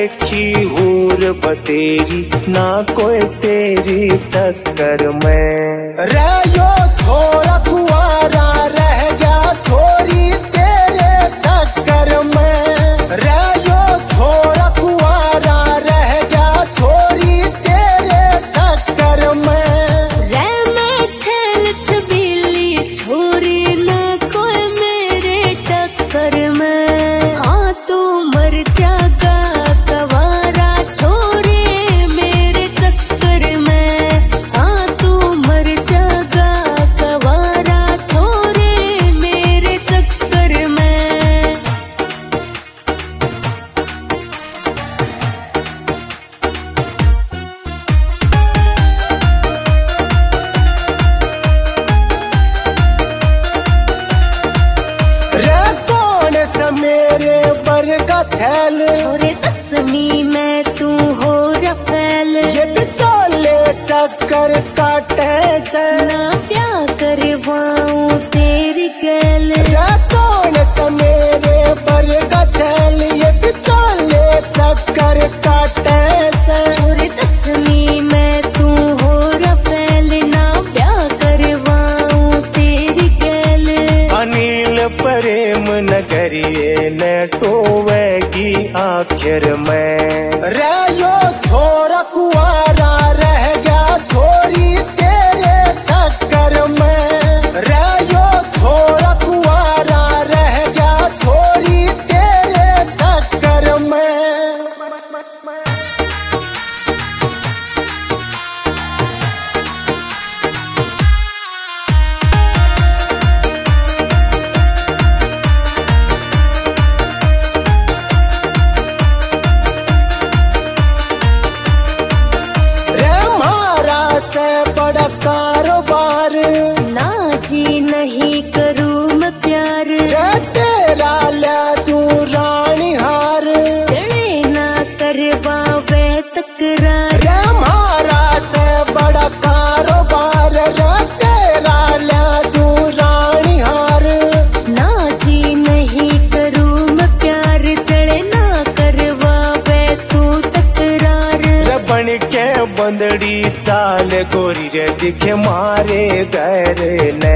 देखी हूर बतेरी, ना कोई तेरी टक्कर में। रहो छोरा कुंवारा रह गया छोरी तेरे चक्कर में। रहो छोरा कुंवारा रह गया छोरी तेरे चक्कर में। रे मैं छल छबीली छोरी ना कोई मेरे टक्कर में। हाँ तू मर जागा कवारा छोरे मेरे चक्कर में। हाँ तू मर जागा कवारा छोरे मेरे चक्कर में। रे कौन सा मेरे पर का छैल, छोरे दसवीं में तू हो रफेल। ये बिचौले चक्कर काटे से ना प्यार करवाऊं तेरी गैल। रे कौन सा मेरे पर का छैल, ये बिचौले चक्कर काटे से। छोरे दसवीं में तू हो रफेल, ना प्यार करवाऊं तेरी गैल। अनिल प्रेम नगरिए ने टोवेगी आखिर में। रहो छोरा कुंवारा रह गया छोरी तेरे चक्कर में। रहो छोरा कुंवारा रह गया छोरी तेरे चक्कर में। से बड़ा कारोबार ना जी नहीं करूँ मैं प्यार। तेरा ले तू रानी हार, चले ना करवावे तकरार। रे हमारा से बड़ा कारोबार रे तेरा ले तू रानी हार। ना जी नहीं करूँ मैं प्यार, चले ना करवावे तू तकरार। रे बन के बंदड़ी चाल गोरी रे दिखे मारे गैर ने।